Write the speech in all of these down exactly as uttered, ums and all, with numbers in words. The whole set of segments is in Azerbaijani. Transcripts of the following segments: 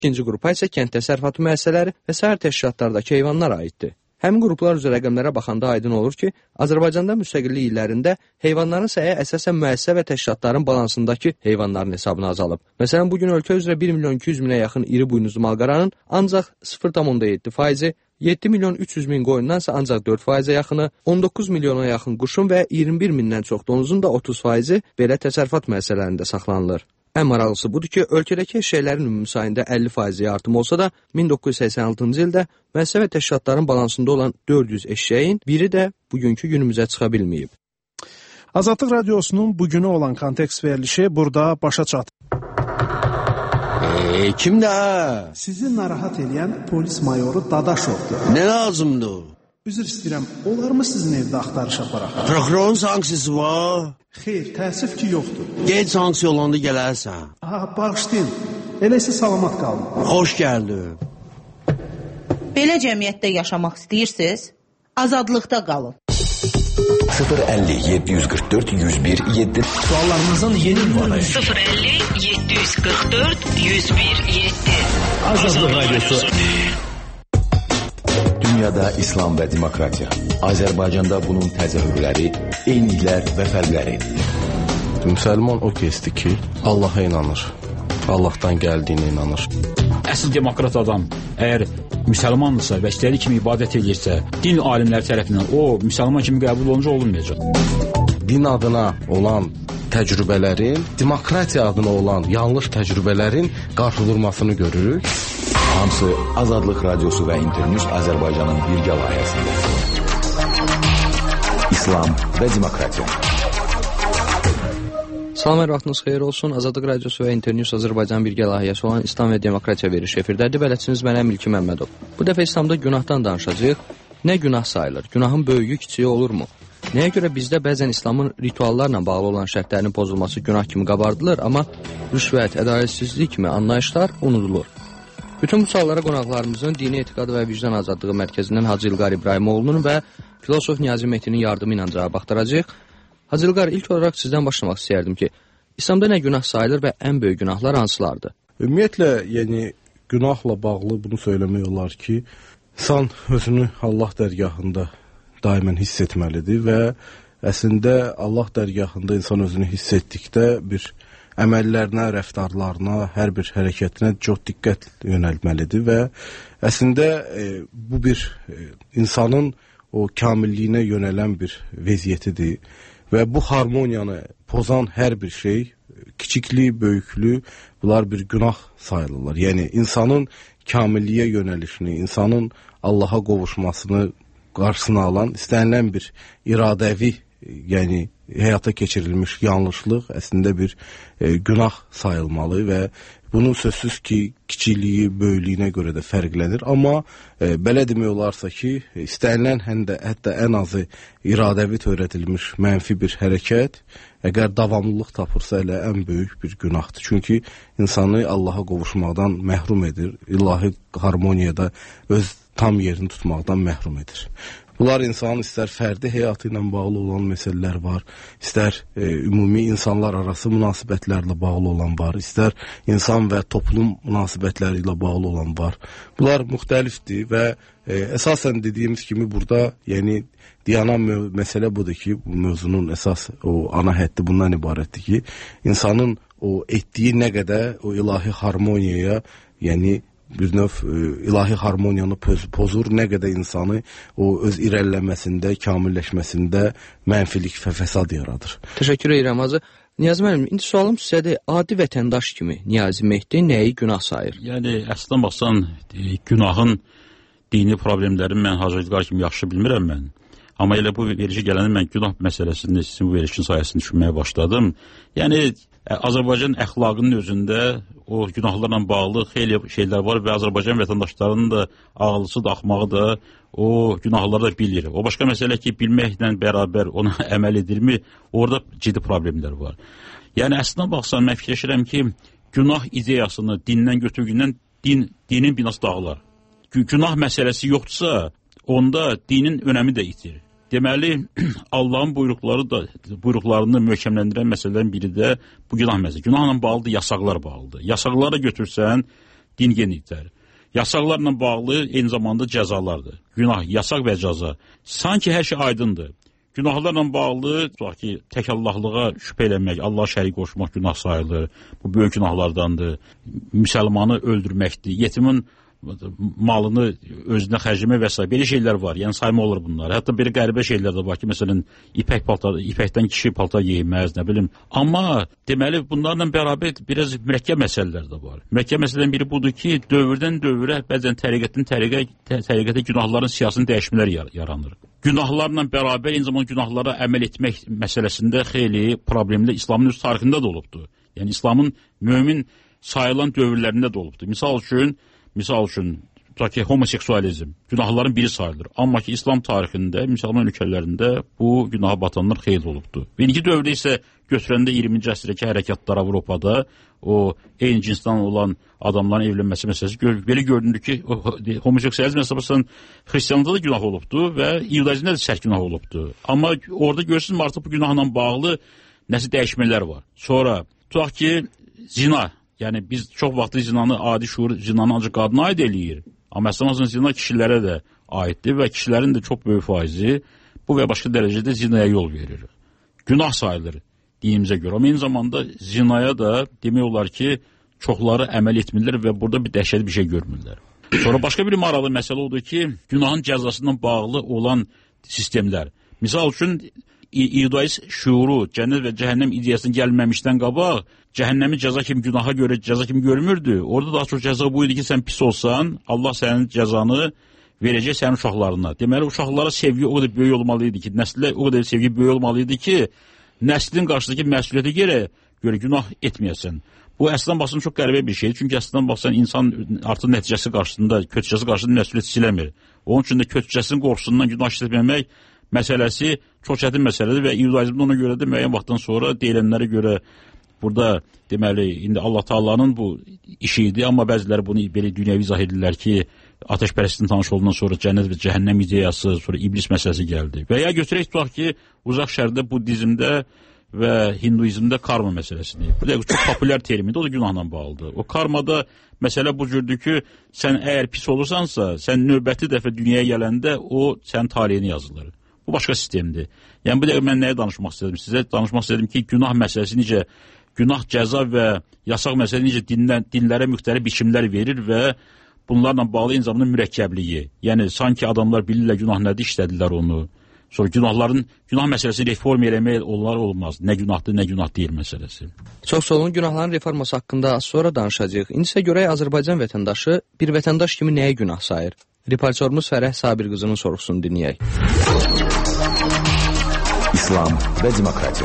İkinci qrupa isə kənd təsərrüfatı müəssisələri və sair təşkilatlardakı heyvanlar aiddir. Həmin qruplar üzrə rəqəmlərə baxanda aydın olur ki, Azərbaycanda müstəqillik illərində heyvanların sayı əsasən müəssisə və təşkilatların balansındakı heyvanların hesabına azalıb. Məsələn, bugün ölkə üzrə bir milyon iki yüz minə yaxın iri buynuzlu malqaranın ancaq sıfır tam yeddi faizi, yeddi milyon üç yüz min qoyundan isə ancaq dörd faizə yaxını, on doqquz milyona yaxın quşun və iyirmi bir mindən çox donuzun da otuz faizi belə təsərrüfat müəssisələrində saxlanılır. Ən maraqlısı budur ki, ölkədəki eşşəklərin ümumi sayında əlli faizi artım olsa da, min doqquz yüz səksən altıncı ildə müəssisə və təşkilatların balansında olan dörd yüz eşşəyin biri də bugünkü günümüzə çıxa bilməyib. Azadlıq Radiosunun bugünə olan kontekst verilişi burada başa çatır. Eee, kimdə? Sizi narahat edən polis mayoru Dadaşovdur. Nə lazımdır? Üzr istəyirəm, olar mı sizin evdə axtarış aparaq? Prokurorun sanksiyası var. Xeyr, təəssüf ki, yoxdur. Gec sanksiya olanda gələrsən. Ha, bağışlayın. Elə isə salamat qalın. Xoş gəldin. Belə cəmiyyətdə yaşamaq istəyirsiniz? Azadlıqda qalın. sıfır əlli yeddi yüz qırx dörd yüz bir yeddi Suallarınızın yeni ünvanı sıfır əlli yeddi yüz qırx dörd yüz bir yeddi Azadlıq Radiosu. Dünyada İslam və demokratiya. Azərbaycanda bunun təzahürləri, eyniliklər və fərqləri. Müsəlman o kəsdir ki, Allaha inanır. Allahdan gəldiyinə inanır. Əsl demokrat adam əgər müsəlmandırsa və istədiyi kimi ibadət edirsə, din alimləri tərəfindən o müsəlman kimi qəbul olunca olunmayacaq. Din adına olan təcrübələrin, demokratiya adına olan yanlış təcrübələrin qarşıdurmasını görürük. Hamısı Azadlıq Radiosu və İnternews Azərbaycanın birgə layihəsində. İslam və demokratiya. Salam, hər vaxtınız xeyir olsun. Azadlıq Radiosu və İnternews Azərbaycan birgə layihəsi olan İslam və demokratiya verilişi efirdədir. Bələdçiniz mənəm İlki Məmmədov. Bu dəfə İslamda günahdan danışacağıq. Nə günah sayılır? Günahın böyüyü, kiçiyi olurmu? Nəyə görə bizdə bəzən İslamın rituallarla bağlı olan şərtlərinin pozulması günah kimi qabardılır, amma rüşvət, ədalətsizlik kimi anlayışlar unudulur? Bütün bu suallara qonaqlarımızın Dini Etiqad və Vicdan Azadlığı Mərkəzindən Hacı İlqar İbrahimoğlu'nun və filosof Niyazi Mehdinin yardımı ilə cavab axtaracağıq. Hacı İlqar, ilk olaraq sizdən başlamaq istəyərdim ki, İslamda nə günah sayılır və ən böyük günahlar hansılardır? Ümumiyyətlə, yəni günahla bağlı bunu söyləmək olar ki, insan özünü Allah dərgahında daimən hiss etməlidir və əslində Allah dərgahında insan özünü hiss etdikdə bir əməllərinə, rəftarlarına, hər bir hərəkətinə çox diqqət yönəlməlidir və əslində e, bu bir e, insanın o kamilliyinə yönələn bir vəziyyətidir və bu harmoniyanı pozan hər bir şey, kiçikli, böyüklü, bunlar bir günah sayılırlar. Yəni insanın kamilliyə yönəlişini, insanın Allaha qovuşmasını qarşısına alan istənilən bir iradəvi, yəni həyata keçirilmiş yanlışlıq əslində bir e, günah sayılmalı və bunun sözsüz ki, kiçiliyi, böyüklüyünə görə də fərqlənir. Amma e, belə demək olarsa ki, istənilən həm də hətta ən azı iradəvi törədilmiş mənfi bir hərəkət əgər davamlılıq tapırsa elə ən böyük bir günahdır. Çünki insanı Allaha qovuşmaqdan məhrum edir, ilahi harmoniyada öz tam yerini tutmaqdan məhrum edir. Bunlar insanın istər fərdi həyatı ilə bağlı olan məsələlər var, istər e, ümumi insanlar arası münasibətlərlə bağlı olan var, istər insan və toplum münasibətləri ilə bağlı olan var. Bunlar müxtəlifdir və e, əsasən dediyimiz kimi burada, yəni dayanan məsələ budur ki, bu mövzunun əsas o ana həddi bundan ibarətdir ki, insanın o etdiyi nə qədər o ilahi harmoniyaya, yəni bir növ e, ilahi harmoniyanı pozur, nə qədər insanı o öz irəliləməsində, kamilləşməsində mənfilik və fəsad yaradır. Təşəkkür edirəm Hacı. Niyazi müəllim, indi sualım sizədir, adi vətəndaş kimi Niyazi Mehdi nəyi günah sayır? Yəni, əslən baxsan, e, günahın dini problemlərini mən Hacı İlqar kimi yaxşı bilmirəm mən. Amma elə bu verişi gələndə mən günah məsələsində sizin bu verişin sayəsində düşünməyə başladım. Yəni, Azərbaycan əxlaqının özündə o günahlarla bağlı xeyli şeylər var və Azərbaycan vətəndaşlarının da ağlısı da, axmağı da o günahları da bilir. O başqa məsələ ki, bilməklə bərabər ona əməl edilmi, orada ciddi problemlər var. Yəni, əslində baxsan, mən fikirləşirəm ki, günah ideyasını dindən götürgündən din, dinin binası dağılar. Günah məsələsi yoxdursa, onda dinin önəmi də itir. Deməli, Allahın buyruqları da, buyruqlarını möhkəmləndirən məsələlərin biri də bu günah məsələsi. Günahla bağlıdır, yasaqlar bağlıdır. Yasaqlara götürsən, din genliklər. Yasaqlarla bağlı eyni zamanda cəzalardır. Günah, yasaq və cəza. Sanki hər şey aydındır. Günahlarla bağlı, tutaq ki, tək Allahlığa şübhə eləmək, Allah şərik qoşmaq günah sayılır. Bu böyük günahlardandır. Müsəlmanı öldürməkdir. Yetimin malını özünə xərcləmək və s. belə şeylər var. Yəni sayma olur bunlar. Hətta belə qəribə şeylər də var ki, məsələn, ipək paltar, ipəkdən kişi paltar geyinməz, nə bilim. Amma deməli bunlarla bərabər biraz mürəkkəb məsələlər də var. Mürəkkəb məsələdən biri budur ki, dövrdən dövrə bəzən təriqətdən təriqə, təriqətə günahların siyasını dəyişmələr yaranır. Günahlarla bərabər eyni zamanda günahlara əməl etmək məsələsində xeyli problemli İslamın öz tarixində də olubdur. Yəni İslamın mömin sayılan dövrlərində də olubdur. Misal üçün Misal üçün, tutaq ki, homoseksualizm günahların biri sayılır. Amma ki, İslam tarixində, müsəlman ölkələrində bu günaha batanlar xeyli olubdur. Və indiki dövrdə isə götürəndə iyirminci əsrdəki hərəkatlar Avropada, o eyni cinsdən olan adamların evlənməsi məsələsi belə görünür ki, homoseksualizm hesablasan xristiyanlıqda da günah olubdur və İudayizmdə də sərt günah olubdur. Amma orada görürsünüz artıq bu günahla bağlı nəsə dəyişmələr var. Sonra, tutaq ki, zina. Yəni biz çox vaxt zinanı, adi şuur zinanı ancaq qadına aid eləyir. Amma əslində zina kişilərə də aiddir və kişilərin də çox böyük faizi bu və başqa dərəcədə zinaya yol verir. Günah sayılır dinimizə görə. Amma eyni zamanda zinaya da demək olar ki, çoxları əməl etmirlər və burada bir dəhşətli bir şey görmürlər. Sonra başqa bir maraqlı məsələ odur ki, günahın cəzasından bağlı olan sistemlər. Misal üçün İudayist şuuru, cənnət və cəhənnəm ideyasının gəlməmişdən qabaq, cəhənnəmi cəza kimi günaha görə cəza kimi görmürdü. Orada daha çox cəza bu idi ki, sən pis olsan, Allah sənin cəzanı verəcək sənin uşaqlarına. Deməli, uşaqlara sevgi o qədər böyük olmalı idi ki, nəslə o qədər sevgi böyük olmalı idi ki, nəslin qarşısındakı məsuliyyətə görə, görə günah etməyəsən. Bu əslən baxsan çox qəribə bir şeydir. Çünki əslən baxsan insan artıq nəticəsi qarşısında, kötücəsi qarşısında məsuliyyət siləmir. Onun üçün də kötücəsinin qorxusundan günah işlətməmək məsələsi çox çətin məsələdir və İudayizmdə ona görə də müəyyən vaxtdan sonra deyilənlərə görə burada deməli indi Allah Taala'nın bu işi idi, amma bəziləri bunu belə dünyəvi izah edirlər ki, atəşpərəstliyin tanış olundan sonra cənnət və cəhənnəm ideyası, sonra iblis məsələsi gəldi. Və ya götürək tutaq ki, uzaq şərqdə Buddizmdə və Hinduizmdə karma məsələsini. Bu da çox populyar termindir, o da günahla bağlıdır. O karmada məsələ bu cürdür ki, sən əgər pis olursansa, sən növbəti dəfə dünyaya gələndə o sənin taleyini yazılır. Bu başqa sistemdir. Yəni bu dəqiqə mən nəyə danışmaq istədim? Sizə danışmaq istədim ki, günah məsələsi necə, günah, cəza və yasaq məsələsi necə dinlə, dinlərə müxtəlif biçimlər verir və bunlarla bağlı eyni zamanda mürəkkəbliyi. Yəni sanki adamlar bilirlər günah nədir, işlədilər onu. Sonra günahların, günah məsələsini reform eləmək onlar olmaz. Nə günahdır, nə günah deyil məsələsi. Çox sağ olun, günahların reforması haqqında az sonra danışacağıq. İndi isə görək Azərbaycan vətəndaşı bir vətəndaş kimi nəyə günah sayır? Reportyorumuz Fərəh Sabir qızının sorğusunu dinləyək. İslam və demokratiya.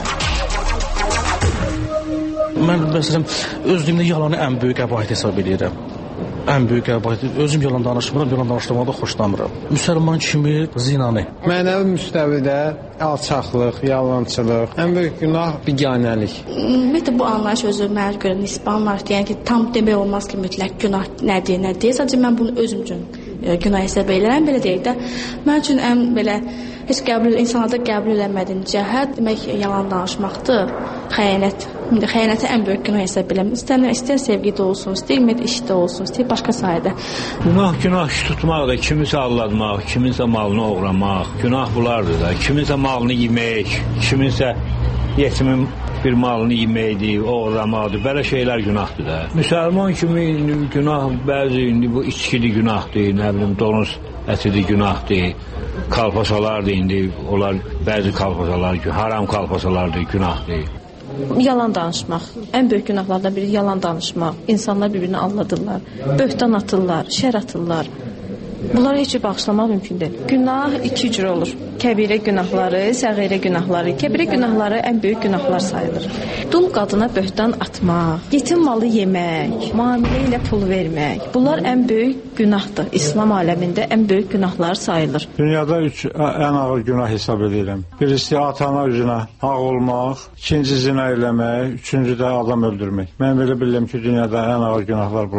Mən məsələn özlüyümdə yalanı ən böyük qəbahət hesab edirəm. Ən böyük qəbahət. Özüm yalan danışmıram, yalan danışdırmağı da xoşlamıram. Müsəlman kimi zinanı. Mənəvi müstəvidə alçaqlıq, yalançılıq, ən böyük günah biganəlik. Ümumiyyətlə bu anlayış özü mənə görə nisbi anlayışdır. Yəni ki, tam demək olmaz ki, mütləq günah nədir, nə deyil. Sadəcə mən bunu özüm üçün günah hesab edirəm. Belə deyək də, mən üçün ən belə heç qəbul insanlarda qəbul eləmədiyim cəhət demək yalan danışmaqdır. Xəyanət. İndi xəyanəti ən böyük günah hesab edirəm. İstər istər sevgidə olsun, istər ümumiyyətlə işdə olsun, istər başqa sahədə. Günah günah iş tutmaq da, kimisə aldatmaq, kiminsə malını oğramaq, günah bulardır da. Kiminsə malını yemək, kiminsə yetimin bir malını yeməkdir, oğramaqdır. Belə şeylər günahdır da. Müsəlman kimi günah bəzi indi bu içkili günahdır, nə bilim donuz ətidir günahdır. Kalpasalardır indi, onlar bəzi kalpasalar, haram kalpasalardır, günahdır. Yalan danışmaq. Ən böyük günahlardan biri yalan danışmaq. İnsanlar bir-birini aldadırlar, böhtan atırlar, şər atırlar. Bunları heç bağışlamaq mümkün deyil. Günah iki cür olur. Kəbirə günahları, səğirə günahları. Kəbirə günahları ən böyük günahlar sayılır. Dul qadına böhtan atmaq, yetim malı yemək, müamilə ilə pul vermək. Bunlar ən böyük günahdır. İslam aləmində ən böyük günahlar sayılır. Dünyada üç ən ağır günah hesab edirəm. Birisi atana üzünə ağ olmaq, ikinci zina eləmək, üçüncü də adam öldürmək. Mən belə bilirəm ki, dünyada ən ağır günahlar bunlardır.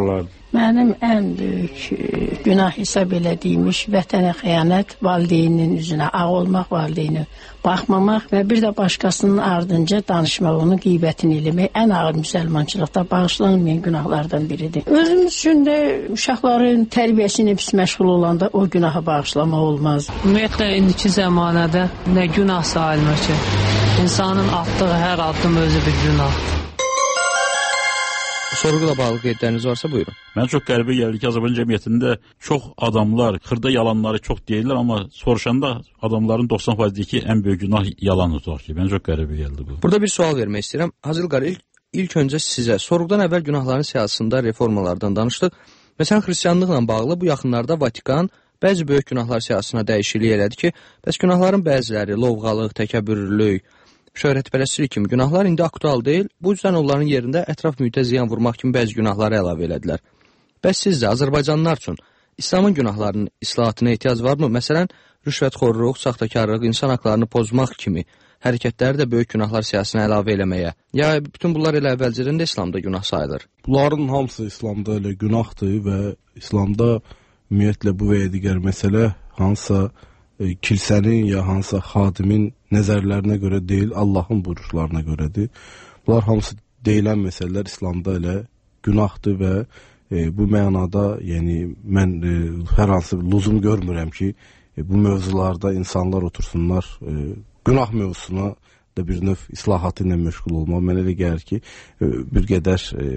Mənim ən böyük günah hesab elədiymiş vətənə xəyanət, valideynin üzünə ağ olmaq, valideyni baxmamaq və bir də başqasının ardınca danışmaq, onun qeybətini eləmək ən ağır müsəlmançılıqda bağışlanmayan günahlardan biridir. Özümüz üçün də uşaqların tərbiyəsini pis məşğul olanda o günaha bağışlamaq olmaz. Ümumiyyətlə, indiki zəmanədə nə günah sayılmır ki, insanın atdığı hər addım özü bir günahdır. Sorğuyla bağlı qeydləriniz varsa buyurun. Mən çox qəribə gəldi ki, Azərbaycan cəmiyyətində çox adamlar xırda yalanları çox deyirlər, amma soruşanda adamların doxsan faizdəki ən böyük günah yalan tutaq ki. Mən çox qəribə gəldi bu. Burada bir sual vermək istəyirəm. Hazır Qara, ilk, ilk öncə sizə sorğudan əvvəl günahların siyasətində reformalardan danışdıq. Məsələn, xristianlıqla bağlı bu yaxınlarda Vatikan bəzi böyük günahlar siyasətində dəyişiklik elədi ki, bəs günahların bəziləri lovğalıq, təkəbbürlülük, şöhrətpərəstlik kimi günahlar indi aktual deyil. Bu yüzden onların yerində ətraf mühitə ziyan vurmaq kimi bəzi günahları əlavə elədilər. Bəs sizcə Azərbaycanlılar üçün İslamın günahlarının islahatına ehtiyac varmı? Məsələn, rüşvətxorluq, saxtakarlıq, insan haqlarını pozmaq kimi hərəkətləri də böyük günahlar siyasətinə əlavə eləməyə. Ya bütün bunlar elə əvvəlcədən də İslamda günah sayılır. Bunların hamısı İslamda elə günahdır və İslamda ümumiyyətlə bu və ya digər məsələ hansısa e, kilsənin ya hansısa xadimin nəzərlərinə görə deyil, Allahın buyuruşlarına görədir. Bunlar hamısı deyilən məsələlər İslamda elə günahdır və e, bu mənada, yəni mən e, hər hansı lüzum görmürəm ki, e, bu mövzularda insanlar otursunlar, e, günah mövzusuna da bir növ islahatı ilə məşğul olmaq. Mənə elə gəlir ki, e, bir qədər e,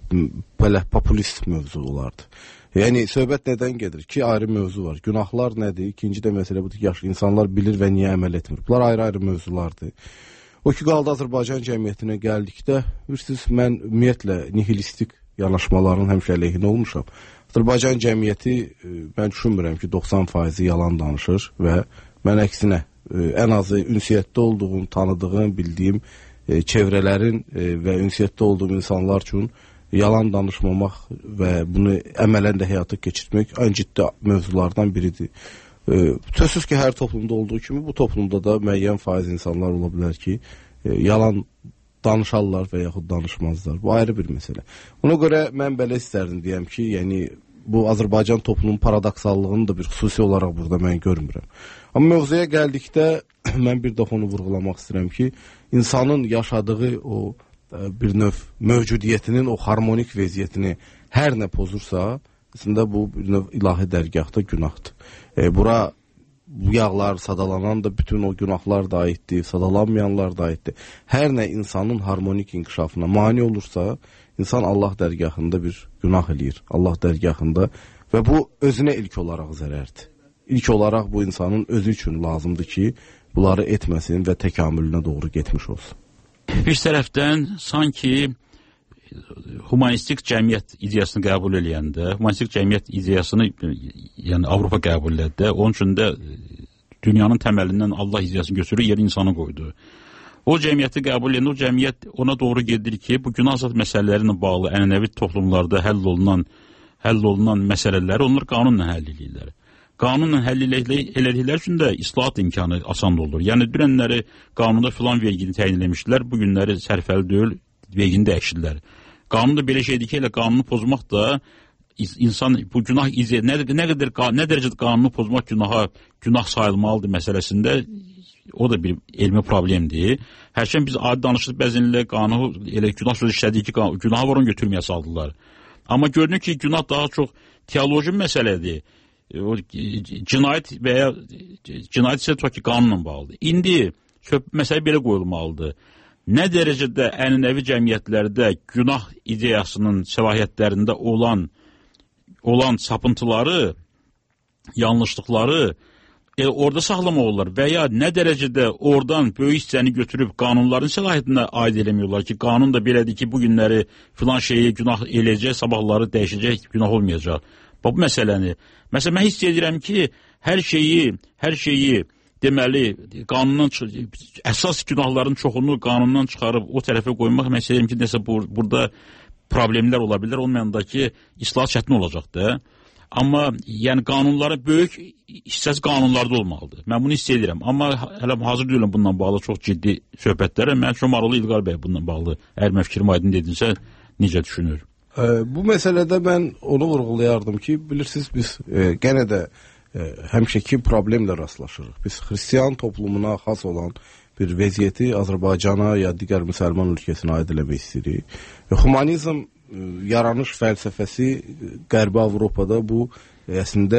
belə populist mövzu olardı. Yəni söhbət nədən gedir? İki ayrı mövzu var. Günahlar nədir? İkinci də məsələ budur ki, yaşlı insanlar bilir və niyə əməl etmir. Bunlar ayrı-ayrı mövzulardır. O ki qaldı Azərbaycan cəmiyyətinə gəldikdə, bilirsiniz, mən ümumiyyətlə nihilistik yanaşmaların həmişə əleyhinə olmuşam. Azərbaycan cəmiyyəti, mən düşünmürəm ki, doxsan faizi yalan danışır və mən əksinə, ən azı ünsiyyətdə olduğum, tanıdığım, bildiyim çevrələrin və ünsiyyətdə olduğum insanlar üçün yalan danışmamaq və bunu əmələn də həyata keçirmək ən ciddi mövzulardan biridir. E, Sözsüz ki, hər toplumda olduğu kimi bu toplumda da müəyyən faiz insanlar ola bilər ki, e, yalan danışarlar və yaxud danışmazlar. Bu ayrı bir məsələ. Ona görə mən belə istərdim deyəm ki, yəni bu Azərbaycan toplumunun paradoksallığını da bir xüsusi olaraq burada mən görmürəm. Amma mövzuya gəldikdə mən bir dəfə onu vurğulamaq istəyirəm ki, insanın yaşadığı o bir növ mövcudiyyətinin o harmonik vəziyyətini hər nə pozursa, əslində bu bir növ ilahi dərgahda günahdır. E, bura bu yağlar sadalanan da bütün o günahlar da aiddir, sadalanmayanlar da aiddir. Hər nə insanın harmonik inkişafına mani olursa, insan Allah dərgahında bir günah eləyir. Allah dərgahında və bu özünə ilk olaraq zərərdir. İlk olaraq bu insanın özü üçün lazımdır ki, bunları etməsin və təkamülünə doğru getmiş olsun. Bir tərəfdən sanki humanistik cəmiyyət ideyasını qəbul eləyəndə, humanistik cəmiyyət ideyasını yəni Avropa qəbul elədi, onun üçün də dünyanın təməlindən Allah ideyasını götürür, yeri insanı qoydu. O cəmiyyəti qəbul eləyəndə, o cəmiyyət ona doğru gedir ki, bu günah azad məsələlərlə bağlı ənənəvi toplumlarda həll olunan, həll olunan məsələləri onlar qanunla həll edirlər. Qanunla həll elədikləri üçün də islahat imkanı asan olur. Yəni, dünənləri qanunda filan vergini təyin eləmişdilər, bu günləri sərfəli deyil, vergini dəyişirlər. Qanunda belə şeydir ki, elə qanunu pozmaq da insan bu günah izə, nə, nə, qədər, nə dərəcədə qanunu pozmaq günaha, günah sayılmalıdır məsələsində o da bir elmi problemdir. Hərçən biz adi danışıq bəzən elə qanunu, elə günah sözü işlədik ki, günahı var onu götürməyə saldılar. Amma görünür ki, günah daha çox teoloji məsələdir. O cinayət və ya cinayət isə tutaq ki, qanunla bağlıdır. İndi məsələ belə qoyulmalıdır. Nə dərəcədə ənənəvi cəmiyyətlərdə günah ideyasının səlahiyyətlərində olan olan sapıntıları, yanlışlıqları e, orada saxlamaq olar və ya nə dərəcədə oradan böyük hissəni götürüb qanunların səlahiyyətinə aid eləmiyorlar ki, qanun da belədir ki, bu günləri filan şeyi günah eləyəcək, sabahları dəyişəcək, günah olmayacaq. Bu məsələni, məsələn, mən hiss edirəm ki, hər şeyi, hər şeyi deməli, qanundan, əsas günahların çoxunu qanundan çıxarıb o tərəfə qoymaq, mən istəyirəm ki, nəsə bur burada problemlər ola bilər, onun yanında ki, islahat çətin olacaqdır. Amma yəni qanunların böyük hissəsi qanunlarda olmalıdır. Mən bunu hiss edirəm. Amma hələ hazır deyiləm bununla bağlı çox ciddi söhbətlərə. Mən çox maraqlı İlqar bəy bununla bağlı. Əgər mən fikrimi aydın dedinsə, necə düşünür? E, bu məsələdə mən onu vurğulayardım ki, bilirsiniz biz e, gene də e, həmişəki problemlə rastlaşırıq. Biz xristiyan toplumuna xas olan bir vəziyyəti Azərbaycana ya digər müsəlman ölkəsinə aid eləmək istəyirik. Humanizm e, yaranış fəlsəfəsi Qərbi Avropada bu e, əslində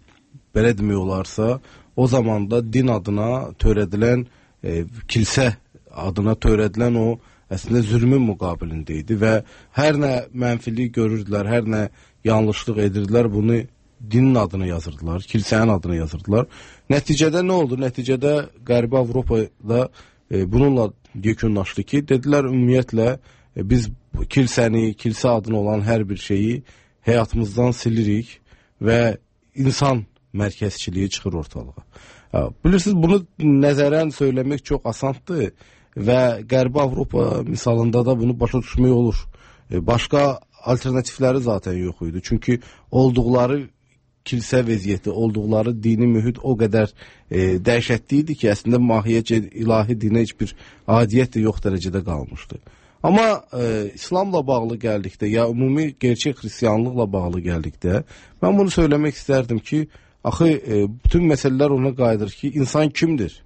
belə demək olarsa o zamanda din adına törədilən e, kilsə adına törədilən o əslində zülmün müqabilində idi və hər nə mənfilik görürdülər, hər nə yanlışlıq edirdilər, bunu dinin adını yazırdılar, kilsənin adını yazırdılar. Nəticədə nə oldu? Nəticədə Qərbi Avropada e, bununla yekunlaşdı ki, dedilər ümumiyyətlə e, biz kilsəni, kilsə adına olan hər bir şeyi həyatımızdan silirik və insan mərkəzçiliyi çıxır ortalığa. Ha, bilirsiniz, bunu nəzərən söyləmək çox asandır və Qərbi Avropa misalında da bunu başa düşmək olur. E, başqa alternativləri zaten yox idi. Çünki olduqları kilsə vəziyyəti, olduqları dini mühit o qədər e, dəhşətli idi ki, əslində mahiyyətcə ilahi dinə heç bir adiyyət də yox dərəcədə qalmışdı. Amma e, İslamla bağlı gəldikdə, ya ümumi gerçək xristiyanlıqla bağlı gəldikdə, mən bunu söyləmək istərdim ki, axı e, bütün məsələlər ona qayıdır ki, insan kimdir?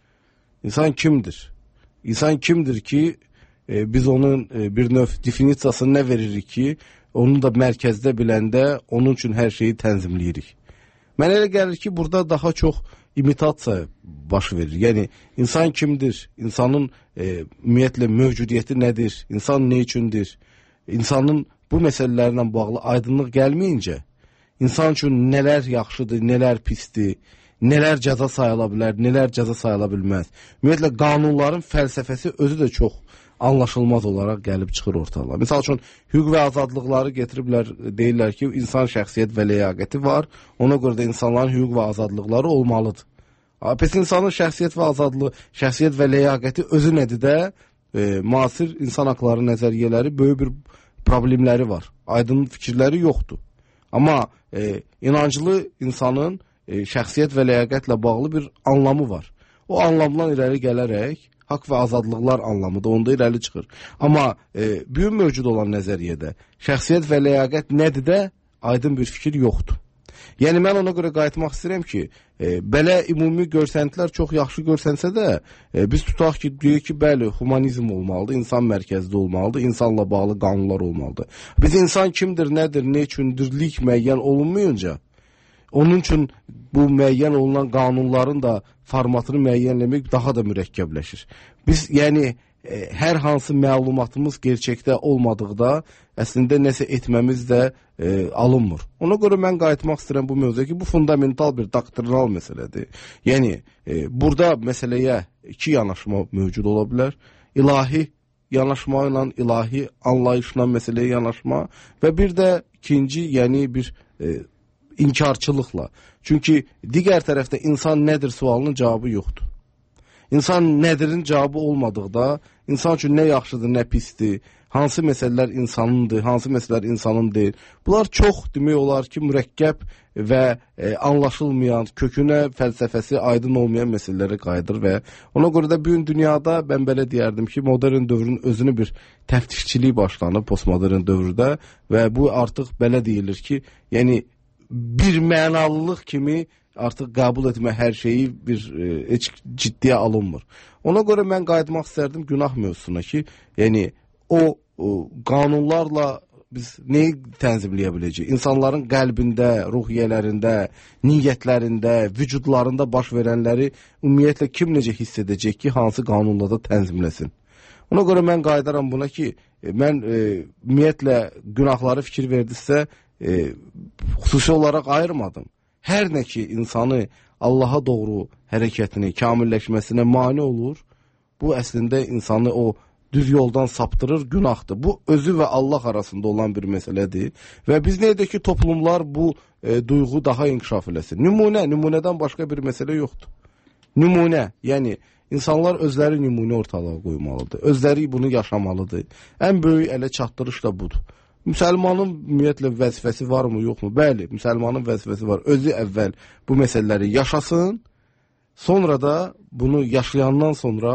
İnsan kimdir? İnsan kimdir ki, e, biz onun e, bir növ definisiyasını nə veririk ki, onu da mərkəzdə biləndə onun üçün hər şeyi tənzimləyirik. Mənə elə gəlir ki, burada daha çox imitasiya baş verir. Yəni, insan kimdir? İnsanın e, ümumiyyətlə mövcudiyyəti nədir? İnsan nə üçündür? İnsanın bu məsələlərlə bağlı aydınlıq gəlməyincə, insan üçün nələr yaxşıdır, nələr pisdir, nələr cəza sayıla bilər, nələr cəza sayıla bilməz. Ümumiyyətlə, qanunların fəlsəfəsi özü də çox anlaşılmaz olaraq gəlib çıxır ortalığa. Misal üçün, hüquq və azadlıqları getiriblər, deyirlər ki, insan şəxsiyyət və ləyaqəti var, ona görə də insanların hüquq və azadlıqları olmalıdır. Pes insanın şəxsiyyət və azadlığı, şəxsiyyət və ləyaqəti özü nədir də, e, müasir insan haqları nəzəriyyələri böyük bir problemləri var. Aydın fikirləri yoxdur. Amma e, inancılı insanın e, şəxsiyyət və ləyaqətlə bağlı bir anlamı var. O anlamdan irəli gələrək, haqq və azadlıqlar anlamı da onda irəli çıxır. Amma e, büyük mövcud olan nəzəriyyədə şəxsiyyət və ləyaqət nədir də aydın bir fikir yoxdur. Yəni mən ona görə qayıtmaq istəyirəm ki, e, belə ümumi görsəntilər çox yaxşı görsənsə də, e, biz tutaq ki, deyək ki, bəli, humanizm olmalıdır, insan mərkəzdə olmalıdır, insanla bağlı qanunlar olmalıdır. Biz insan kimdir, nədir, nə üçündürlük müəyyən olunmayınca, onun üçün bu müəyyən olunan qanunların da formatını müəyyənləmək daha da mürəkkəbləşir. Biz, yəni, e, hər hansı məlumatımız gerçəkdə olmadıqda, əslində nəsə etməmiz də e, alınmır. Ona görə mən qayıtmaq istəyirəm bu mövzuya ki, bu fundamental bir doktrinal məsələdir. Yəni, e, burada məsələyə iki yanaşma mövcud ola bilər. İlahi yanaşma ilə, ilahi anlayışla məsələyə yanaşma və bir də ikinci, yəni bir e, inkarçılıqla. Çünki digər tərəfdə insan nədir sualının cavabı yoxdur. İnsan nədirin cavabı olmadıqda, insan üçün nə yaxşıdır, nə pisdir, hansı məsələlər insanındır, hansı məsələlər insanın deyil. Bunlar çox demək olar ki, mürəkkəb və e, anlaşılmayan, kökünə fəlsəfəsi aydın olmayan məsələlərə qayıdır və ona görə də bugün dünyada mən belə deyərdim ki, modern dövrün özünü bir təftişçilik başlanır postmodern dövrdə və bu artıq belə deyilir ki, yəni bir mənalılıq kimi artıq qəbul etmə hər şeyi bir e, heç ciddiyə alınmır. Ona görə mən qayıtmaq istərdim günah mövzusuna ki, yəni o, o qanunlarla biz neyi tənzimləyə biləcəyik? İnsanların qəlbində, ruhiyyələrində, niyyətlərində, vücudlarında baş verənləri ümumiyyətlə kim necə hiss edəcək ki, hansı qanunla da tənzimləsin? Ona görə mən qayıdaram buna ki, mən e, ümumiyyətlə günahları fikir verdisə, e, xüsusi olaraq ayırmadım. Hər nə ki, insanı Allaha doğru hərəkətini, kamilləşməsinə mane olur, bu əslində insanı o düz yoldan saptırır, günahdır. Bu, özü və Allah arasında olan bir məsələdir və biz nə edək ki, toplumlar bu e, duyğu daha inkişaf eləsin. Nümunə, nümunədən başqa bir məsələ yoxdur. Nümunə, yəni insanlar özləri nümunə ortalığa qoymalıdır, özləri bunu yaşamalıdır. Ən böyük ələ çatdırış da budur. Müsəlmanın ümumiyyətlə vəzifəsi varmı, yoxmu? Bəli, müsəlmanın vəzifəsi var. Özü əvvəl bu məsələləri yaşasın, sonra da bunu yaşayandan sonra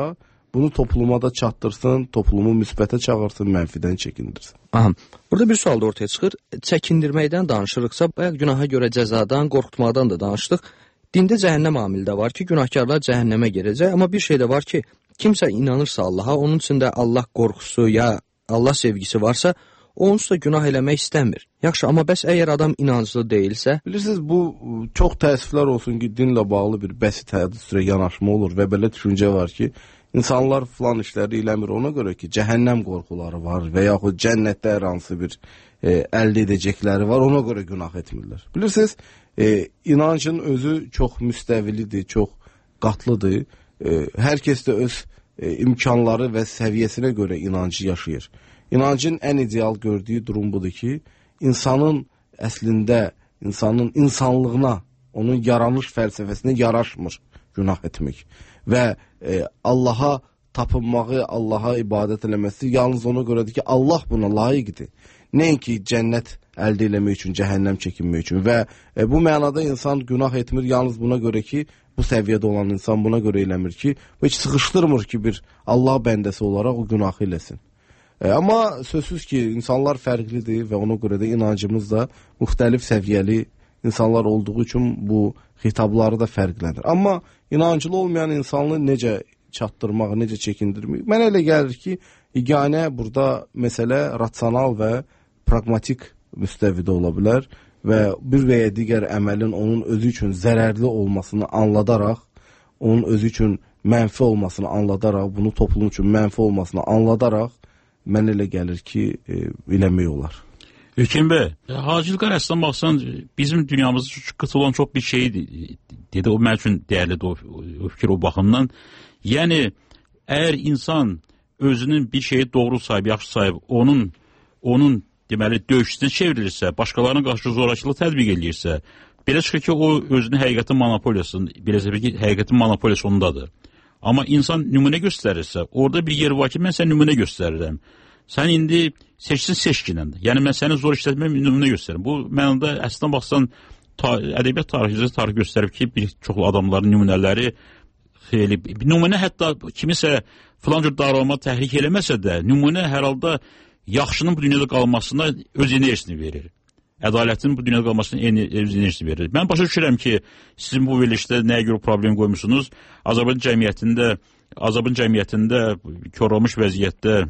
bunu topluma da çatdırsın, toplumu müsbətə çağırsın, mənfidən çəkindirsin. Aha. Burada bir sual da ortaya çıxır. Çəkindirməkdən danışırıqsa, bayaq günaha görə cəzadan, qorxutmaqdan da danışdıq. Dində cəhənnəm amili də var ki, günahkarlar cəhənnəmə girəcək, amma bir şey də var ki, kimsə inanırsa Allaha, onun içində Allah qorxusu ya Allah sevgisi varsa, onsuz da günah eləmək istəmir. Yaxşı, amma bəs əgər adam inanclı deyilsə? Bilirsiniz, bu çox təəssüflər olsun ki, dinlə bağlı bir bəsit hədis üzrə yanaşma olur və belə düşüncə var ki, İnsanlar filan işləri eləmir ona görə ki, cəhənnəm qorxuları var və yaxud cənnətdə hər hansı bir e, əldə edəcəkləri var, ona görə günah etmirlər. Bilirsiniz, e, inancın özü çox müstəvilidir, çox qatlıdır. E, hər kəs də öz e, imkanları və səviyyəsinə görə inancı yaşayır. İnancın ən ideal gördüyü durum budur ki, insanın əslində, insanın insanlığına, onun yaranış fəlsəfəsinə yaraşmır günah etmək. Və e, Allaha tapınmağı, Allaha ibadət eləməsi yalnız ona görədir ki, Allah buna layiqdir. Nəinki cənnət əldə eləmək üçün, cəhənnəm çəkinmək üçün. Və e, bu mənada insan günah etmir yalnız buna görə ki, bu səviyyədə olan insan buna görə eləmir ki, heç sıxışdırmır ki, bir Allah bəndəsi olaraq o günahı eləsin. E, amma sözsüz ki, insanlar fərqlidir və ona görə də inancımız da müxtəlif səviyyəli insanlar olduğu üçün bu xitabları da fərqlənir. Amma inancılı olmayan insanlığı necə çatdırmaq, necə çəkindirmək? Mənə elə gəlir ki, yeganə burada məsələ rasional və pragmatik müstəvidə ola bilər və bir və ya digər əməlin onun özü üçün zərərli olmasını anladaraq, onun özü üçün mənfi olmasını anladaraq, bunu toplum üçün mənfi olmasını anladaraq, mənə elə gəlir ki, e, eləmək olar. Ülkən bəy, hacılıqlar əslən baxsan, bizim dünyamızda qıtılan çox bir şeydir, dedi, o mənim üçün dəyərlidir o, o fikir o baxımdan. Yəni, əgər insan özünün bir şeyi doğru sahib, yaxşı sahib, onun, onun deməli, döyüşçüsünə çevrilirsə, başqalarına qarşı zorakılıq tətbiq edirsə, belə çıxır ki, o özünün həqiqətin monopoliyası, belə çıxır ki, həqiqətin monopoliyası ondadır. Amma insan nümunə göstərirsə, orada bir yer var ki, mən sən nümunə göstərirəm. Sən indi seçsin seçkinlə. Yəni, mən səni zor işlətmə nümunə göstərim. Bu mənada əslində baxsan, ta, ədəbiyyat tarixçisi tarix göstərib ki, bir çoxlu adamların nümunələri xeyli, nümunə hətta kimisə filan cür davranma təhrik eləməsə də, nümunə hər halda yaxşının bu dünyada qalmasına öz enerjisini verir. Ədalətin bu dünyada qalmasına öz enerjisini verir. Mən başa düşürəm ki, sizin bu verilişdə nəyə görə problem qoymuşsunuz? Azərbaycan cəmiyyətində, Azərbaycan cəmiyyətində korlamış vəziyyətdə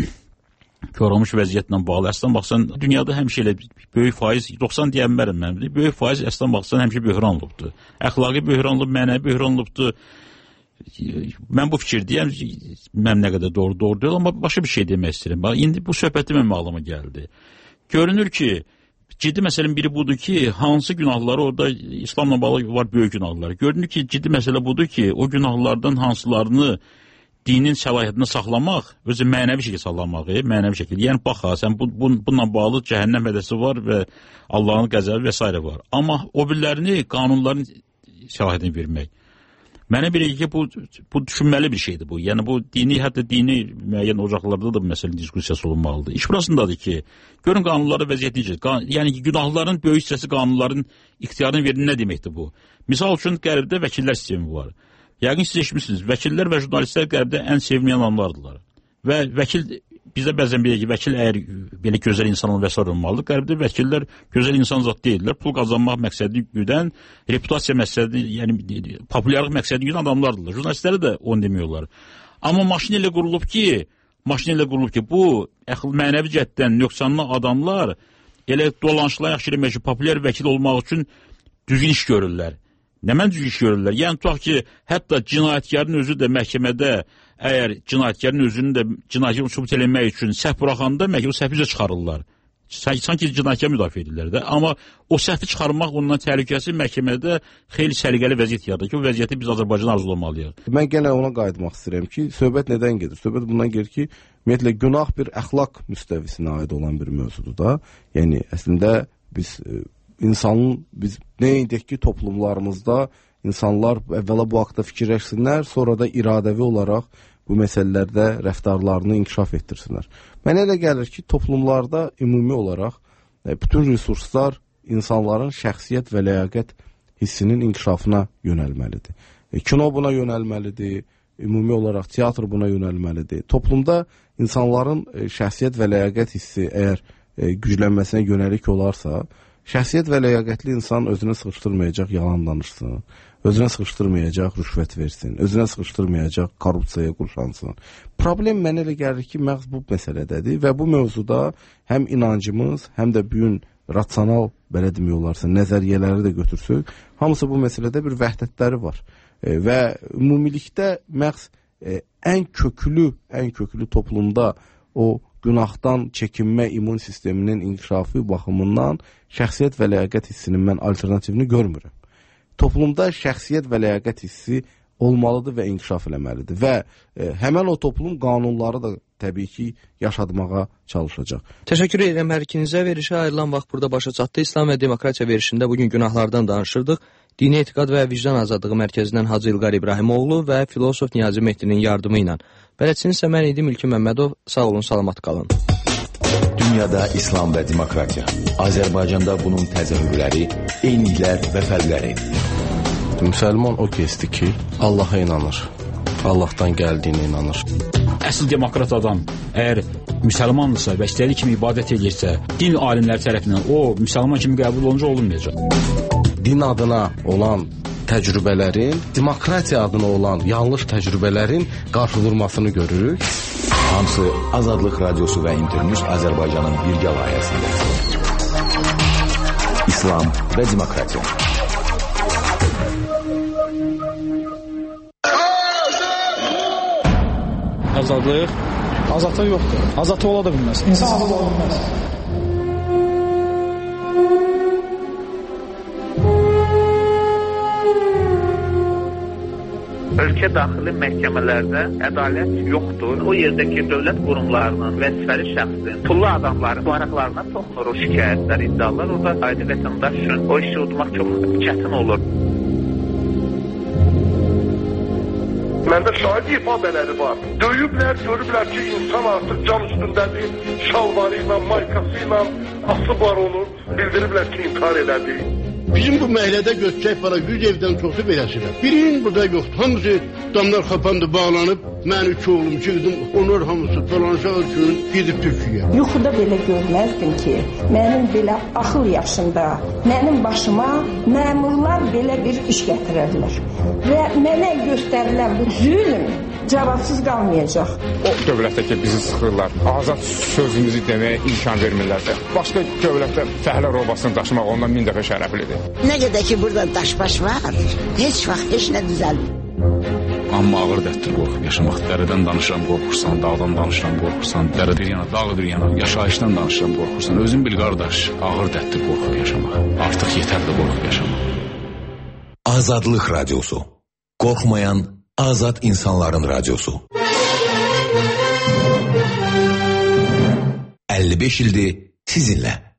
korlamış vəziyyətlə bağlı. Əslən baxsan, dünyada həmişə elə böyük faiz, doxsan deyənmərəm mən, böyük faiz əslən baxsan həmişə böhranlıqdır. Əxlaqi böhranlıq, mənəvi böhranlıqdır. Mən bu fikir deyəm, mən nə qədər doğru, doğru deyil, amma başqa bir şey demək istəyirəm. İndi bu söhbəti mənim ağlıma gəldi. Görünür ki, ciddi məsələnin biri budur ki, hansı günahları orada İslamla bağlı var böyük günahlar. Görünür ki, ciddi məsələ budur ki, o günahlardan hansılarını dinin səlahiyyətini saxlamaq, özü mənəvi şəkildə saxlamaq, e, mənəvi şəkildə. Yəni, bax, sən bu, bu, bununla bağlı cəhənnəm hədəsi var və Allahın qəzəbi və s. var. Amma o birlərini qanunların səlahiyyətini vermək. Mənə belə ki, bu, bu düşünməli bir şeydir bu. Yəni, bu dini, hətta dini müəyyən ocaqlarda da bu məsələ diskusiyası olunmalıdır. İş burasındadır ki, görün qanunları vəziyyət necə. Qan, yəni ki, günahların böyük hissəsi qanunların ixtiyarını verir, nə deməkdir bu? Misal üçün, Qərbdə vəkillər sistemi var. Yəqin siz eşitmişsiniz, vəkillər və jurnalistlər Qərbdə ən sevməyən adamlardılar. Və vəkil, bizdə bəzən belə ki, vəkil əgər belə gözəl insan və s. olmalıdır. Qərbdə vəkillər gözəl insan zat deyirlər. Pul qazanmaq məqsədi güdən, reputasiya məqsədi, yəni populyarlıq məqsədi güdən adamlardılar. Jurnalistləri də onu demiyorlar. Amma maşın ilə qurulub ki, maşın ilə qurulub ki, bu mənəvi cəhətdən nöqsanlı adamlar elə dolanışlar yaxşı eləmək ki, populyar vəkil olmaq üçün düzgün iş görürlər. Nə mən düzgün iş görürlər? Yəni, tutaq ki, hətta cinayətkarın özü də məhkəmədə əgər cinayətkarın özünü də cinayətkarı sübut eləmək üçün səhv buraxanda məhkəmə səhvi üzrə çıxarırlar. Sanki cinayətkar müdafiə edirlər də. Amma o səhvi çıxarmaq ondan təhlükəsi məhkəmədə xeyli səliqəli vəziyyət yaradır ki, o vəziyyəti biz Azərbaycan arzulamalıyıq. Mən yenə ona qayıtmaq istəyirəm ki, söhbət nədən gedir? Söhbət bundan gedir ki, ümumiyyətlə günah bir əxlaq müstəvisinə aid olan bir mövzudur da. Yəni, əslində biz insanın, biz nə edək ki, toplumlarımızda insanlar əvvəla bu haqda fikirləşsinlər, sonra da iradəvi olaraq bu məsələlərdə rəftarlarını inkişaf etdirsinlər. Mənə elə gəlir ki, toplumlarda ümumi olaraq bütün resurslar insanların şəxsiyyət və ləyaqət hissinin inkişafına yönəlməlidir. E, kino buna yönəlməlidir, ümumi olaraq teatr buna yönəlməlidir. Toplumda insanların e, şəxsiyyət və ləyaqət hissi əgər e, güclənməsinə yönəlik olarsa, şəxsiyyət və ləyaqətli insan özünü sıxışdırmayacaq, yalan danışsın, özünə sıxışdırmayacaq, rüşvət versin, özünə sıxışdırmayacaq, korrupsiyaya qurşansın. Problem mənə elə gəlir ki, məhz bu məsələdədir və bu mövzuda həm inancımız, həm də bu gün rasional, belə demək olarsa, nəzəriyyələri də götürsək, hamısı bu məsələdə bir vəhdətləri var. E, və ümumilikdə məhz e, ən köklü, ən köklü toplumda o günahdan çəkinmə immun sisteminin inkişafı baxımından şəxsiyyət və ləyaqət hissinin mən alternativini görmürəm. Toplumda şəxsiyyət və ləyaqət hissi olmalıdır və inkişaf eləməlidir və e, həmən o toplum qanunları da təbii ki, yaşadmağa çalışacaq. Təşəkkür edirəm hər ikinizə. Verilişə ayrılan vaxt burada başa çatdı. İslam və Demokratiya verilişində bugün günahlardan danışırdıq. Dini Etiqad və Vicdan Azadlığı Mərkəzindən Hacı İlqar İbrahimoğlu və filosof Niyazi Mehdinin yardımı ilə. Bələdçiniz isə mən idim Ülkü Məmmədov. Sağ olun, salamat qalın. Dünyada İslam və demokratiya. Azərbaycanda bunun təzahürləri, eyniliklər və fərqləri. Müsəlman o kəsdir ki, Allaha inanır. Allahdan gəldiyinə inanır. Əsl demokrat adam əgər müsəlmandırsa və istədiyi kimi ibadət edirsə, din alimləri tərəfindən o müsəlman kimi qəbul olunca olunmayacaq. Din adına olan təcrübələrin, demokratiya adına olan yanlış təcrübələrin qarşıdurmasını görürük. Hamısı Azadlıq Radiosu və İnternews Azərbaycanın birgə layihəsində. İslam və Demokratiya. Azadlıq? Azadlıq yoxdur. Azadlıq ola da bilməz. İnsan azad ola bilməz. Ölkə daxili məhkəmələrdə ədalət yoxdur. O yerdəki dövlət qurumlarının vəzifəli şəxsin, pullu adamların varaqlarına toxunur o şikayətlər, iddialar. Orada adi vətəndaş üçün o işi udmaq çox çətin olur. Məndə şahid ifadələri var. Döyüblər, görüblər ki, insan artıq can üstündədir, şalvarı ilə, maykası ilə asıb var olur. Bildiriblər ki, intihar elədi. Bizim bu məhəllədə götürək para yüz evdən çoxu beləsidir. Birinin burada yoxdur. Hamısı damlar xapandı, bağlanıb. Mən iki oğlum, iki qızım, onlar hamısı falanşaq üçün gedib Türkiyəyə. Yuxuda belə görməzdim ki, mənim belə axıl yaşında, mənim başıma məmurlar belə bir iş gətirərlər. Və mənə göstərilən bu zülm cavabsız qalmayacaq. O dövlətdəki bizi sıxırlar, azad sözümüzü deməyə imkan vermirlər. Başqa dövlətdə fəhlə robasını daşımaq ondan min dəfə şərəflidir. Nə qədər ki, burada daş-baş var, heç vaxt heç nə düzəlmir. Amma ağır dərddir qorxub yaşamaq. Dərədən danışıram, qorxursan, dağdan danışıram, qorxursan, dərə bir yana, dağ bir yana, yaşayışdan danışıram, qorxursan. Özün bil qardaş, ağır dərddir qorxub yaşamaq. Artıq yetər də qorxub yaşamaq. Azadlıq Radyosu. Qorxmayan azad insanların radyosu. əlli beş ildir sizinlə.